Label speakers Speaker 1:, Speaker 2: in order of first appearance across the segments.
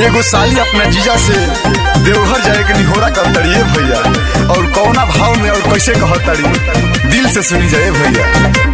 Speaker 1: एगो साली अपना जीजा से देवघर जाए के निहोरा करतड़ी भैया, और कौना भाव में और कैसे कहतड़ी दिल से सुनी जाए भैया।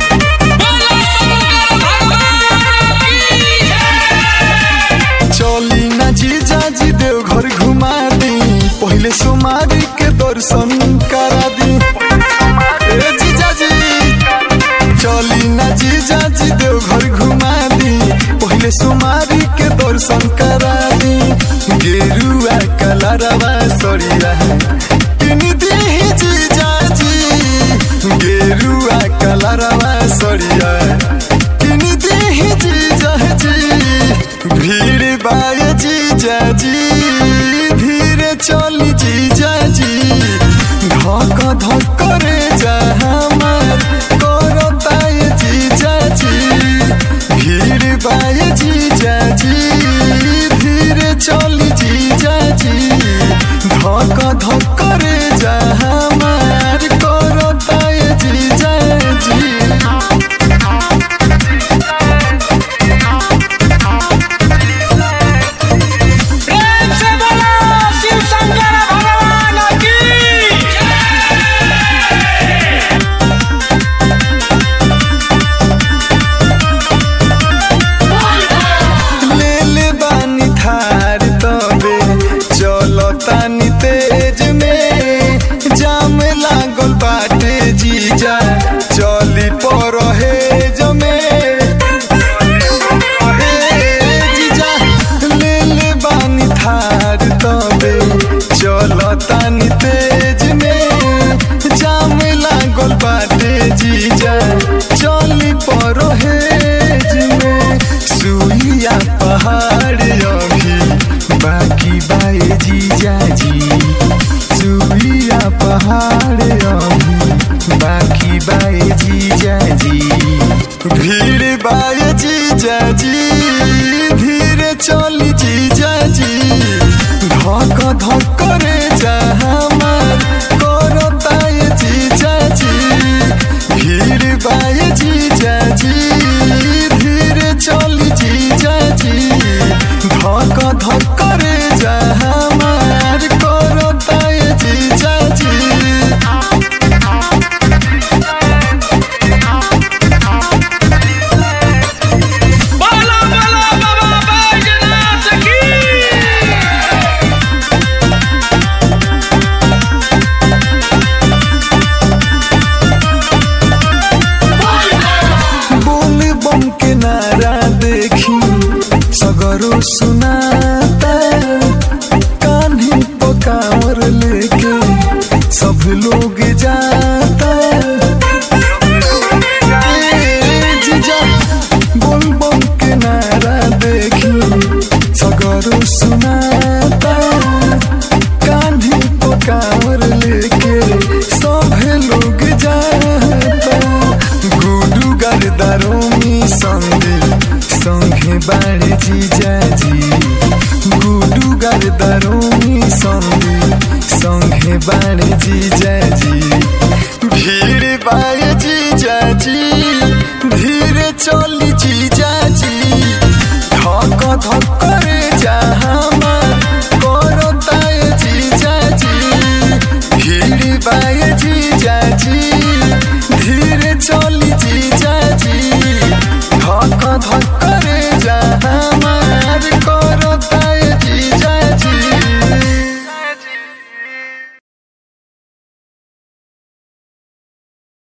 Speaker 1: चली ना जीजा जी देवघर घुमा दी, पहले सोमारी के दर्शन करा दी। जीजा जी चली ना जीजा जी देवघर घुमा दी, पहले सोमारी के दर्शन करा दी। गेरुआ कलरवा सरिया किन दी जीजा जी, गेरुआ कलरवा सरिया किन दी जीजा जी। भीड़ बाय जीजा जी धीरे चली जीजा जी, धक धक करे जा हमार करताय जीजा जी। भीड़ बाय जीजा जी धीरे चली जीजा जी, धक धक करे जा हमार करताय जीजा जी। तानी तेज में जाम लागल बाटे जीजा, चली परहेज में जीजा। ले ले बानी थार तबे चल तानी तेज में जाम लागल बाटे जीजा, चली परहेज में। सुइया पहाड़ अभी बाकी बाए जीजा जी, सुइया पहाड़ अभी बाकी बाए जीजा जी। भीड़ बाए जीजा जी धीरे चली जीजा जी, धक धक करे जा हमार करताय जीजा जी। भीड़ बाए जीजा जी धीरे चली जीजा जी, धक धक करे जा हमार करताय जीजा जी।
Speaker 2: बोलो बोलो बाबा बैजनाथ की।
Speaker 1: बोल बम के नारा देखी सगरो सुनाता, कान्ही पकावर लेके सब लोग जाता। जीजा बोल बम के नारा देखी सगरो सुनाता, कान्ही पकावर लेके सब लोग जाता। गुडू गर्दारों में संगे बाड़े जीजा जी, गुडू गर्दारों में संगे बाड़े जीजा जी। भीड़ बाए जीजा जी धीरे चल